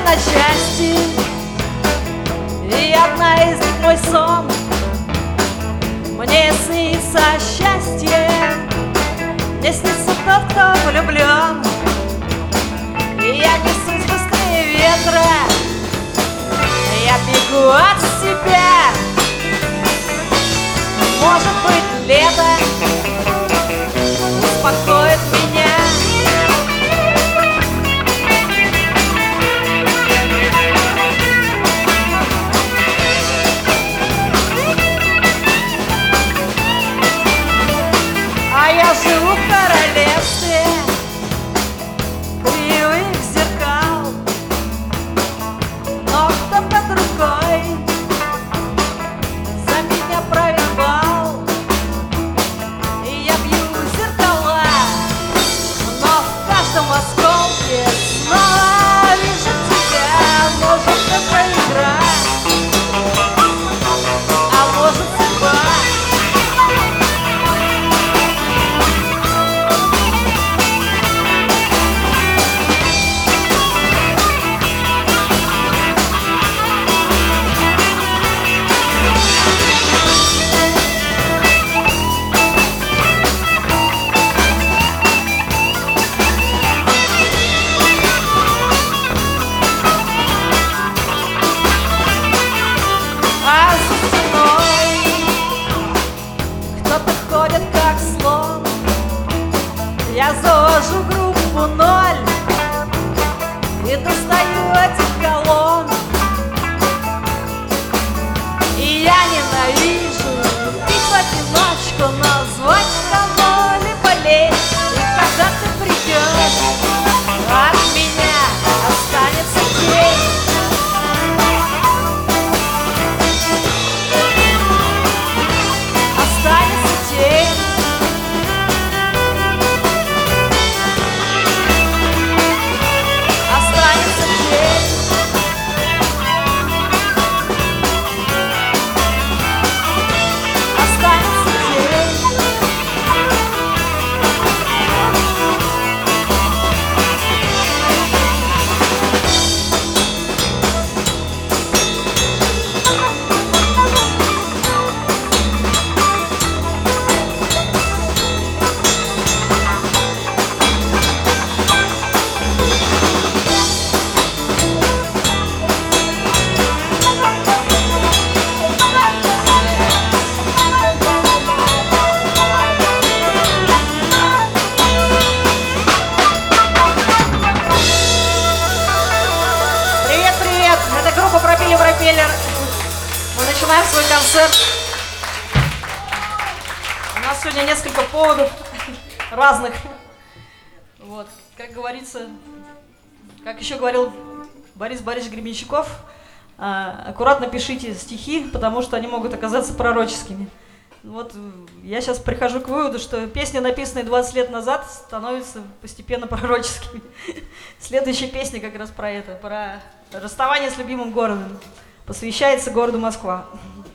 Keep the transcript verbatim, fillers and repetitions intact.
на части, и одна из них мой сон. Мне снится счастье, мне снится тот, кто влюблен. И я несусь быстрее ветра, я бегу от себя. Может быть, лето успокоит меня. А я живу в королевстве кривых зеркал, но кто под рукой за меня проиграл. И я бью зеркала, но в каждом осколке снова вижу тебя. Может, это игра, а может, судьба. Я завожу группу ноль и достаю этих колонн. И я ненавижу пить в одиночку, но звать кого-либо лень. И когда ты придешь, от меня останется тень. Останется тень. Пропеллер. Мы начинаем свой концерт. У нас сегодня несколько поводов разных. Вот, как говорится, как еще говорил Борис Борисович Гребенщиков, аккуратно пишите стихи, потому что они могут оказаться пророческими. Вот я сейчас прихожу к выводу, что песни, написанные двадцать лет назад, становятся постепенно пророческими. Следующая песня как раз про это, про расставание с любимым городом. Посвящается городу Москва.